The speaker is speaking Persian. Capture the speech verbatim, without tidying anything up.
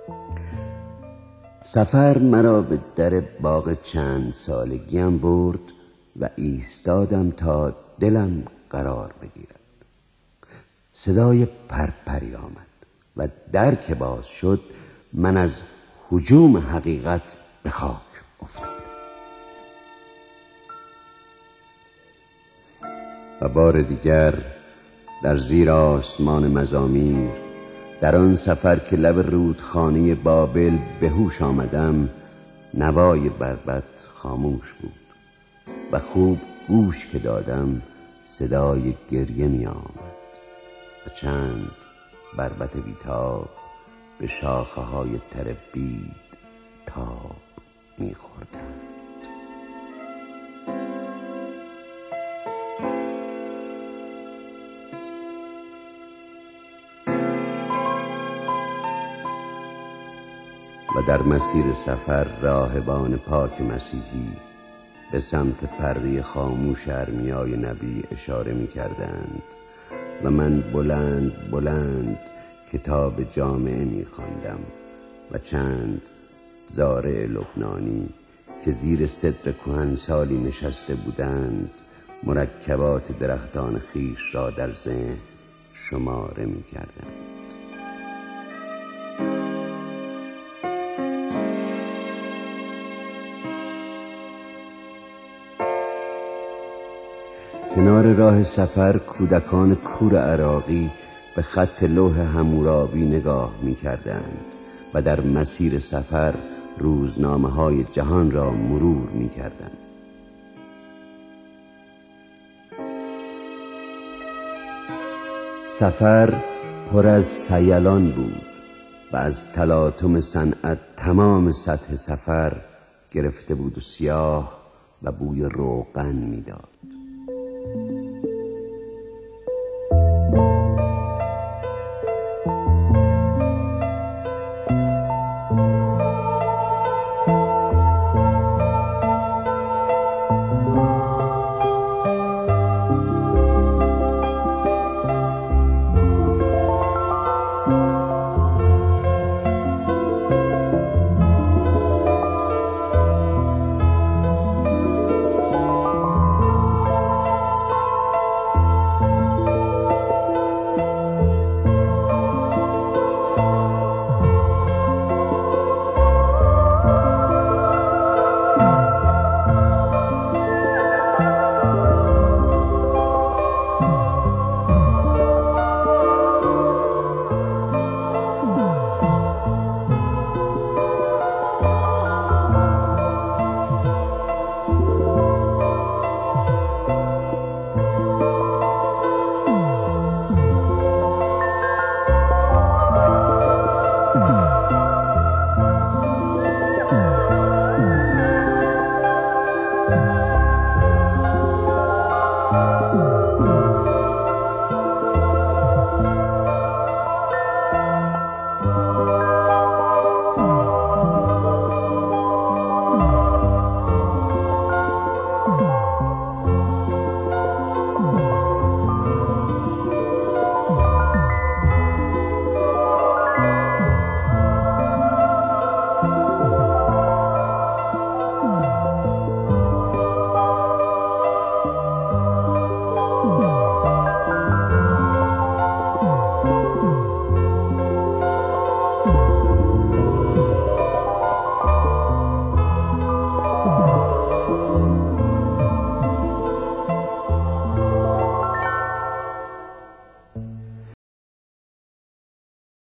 سفر مرا به در باغ چند سالگیم برد و ایستادم تا دلم قرار بگیرد. صدای پرپری آمد و در که باز شد من از هجوم حقیقت به خاک افتادم. و بار دیگر در زیر آسمان مزامیر، در آن سفر که لب رودخانه بابل به هوش آمدم، نوای بربط خاموش بود و خوب گوش که دادم صدای گریه می آمد و چند بربط بیتاب به شاخه های تر بید تاب می خوردند. و در مسیر سفر راهبان پاک مسیحی به سمت پرده خاموش ارمیای نبی اشاره می کردند و من بلند بلند کتاب جامعه می خواندم و چند زارع لبنانی که زیر صدر کهنسالی نشسته بودند مرکبات درختان خیش را در ذهن شماره می کردند. کنار راه سفر کودکان کور عراقی به خط لوح حمورابی نگاه می کردند و در مسیر سفر روزنامه های جهان را مرور می کردند. سفر پر از سیلان بود و از تلاطم صنعت تمام سطح سفر گرفته بود و سیاه و بوی روغن می داد.